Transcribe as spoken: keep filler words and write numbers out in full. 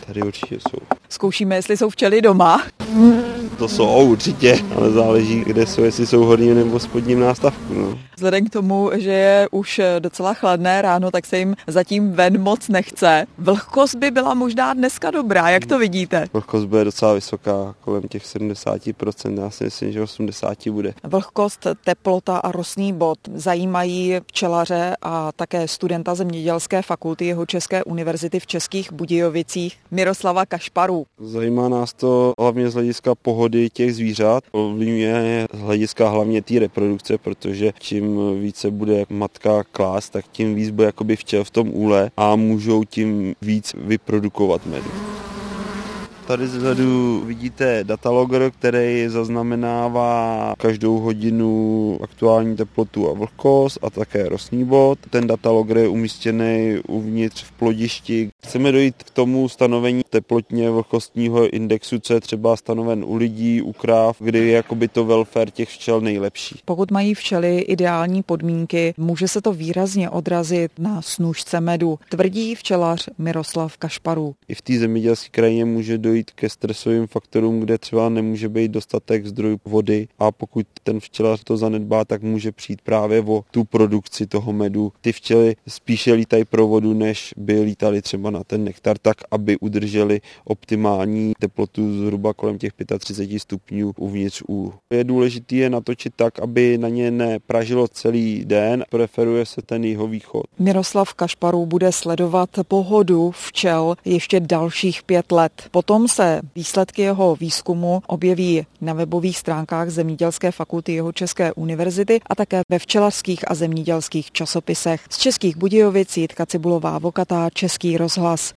Tady určitě jsou. Zkoušíme, jestli jsou včely doma. To jsou určitě, ale záleží, kde jsou, jestli jsou horní nebo spodním nástavku. No. Vzhledem k tomu, že je už docela chladné ráno, tak se jim zatím ven moc nechce. Vlhkost by byla možná dneska dobrá, jak to vidíte? Vlhkost bude docela vysoká, kolem těch sedmdesát procent, já si myslím, že osmdesát procent bude. Vlhkost, teplota a rostný bod zajímají včelaře a také studenta Zemědělské fakulty Jihočeské univerzity v Českých Budějovicích Miroslava Kašparu. Zajímá nás to hlavně z hlediska pohody těch zvířat, ovlivňuje z hlediska hlavně té reprodukce, protože čím více bude matka klást, tak tím víc bude jakoby včel v tom úle a můžou tím víc vyprodukovat medu. Tady vzadu vidíte datalogr, který zaznamenává každou hodinu aktuální teplotu a vlhkost a také rostný bod. Ten datalogr je umístěný uvnitř v plodišti. Chceme dojít k tomu stanovení teplotně vlhkostního indexu, co je třeba stanoven u lidí, u kráv, kdy je jakoby to welfare těch včel nejlepší. Pokud mají včely ideální podmínky, může se to výrazně odrazit na snůšce medu, tvrdí včelař Miroslav Kašparu. I v té zemědělské krajině může dojít ke stresovým faktorům, kde třeba nemůže být dostatek zdrojů vody a pokud ten včelař to zanedbá, tak může přijít právě o tu produkci toho medu. Ty včely spíše lítají pro vodu, než by lítali třeba na ten nektar, tak aby udrželi optimální teplotu zhruba kolem těch třicet pět stupňů uvnitř úlu. Je důležité je natočit tak, aby na ně nepražilo celý den, preferuje se ten jihovýchod. Miroslav Kašparu bude sledovat pohodu včel ještě dalších pět let. Potom se výsledky jeho výzkumu objeví na webových stránkách Zemědělské fakulty Jihočeské univerzity a také ve včelařských a zemědělských časopisech. Z Českých Budějovic Jitka Cibulová Vokatá, Český rozhlas.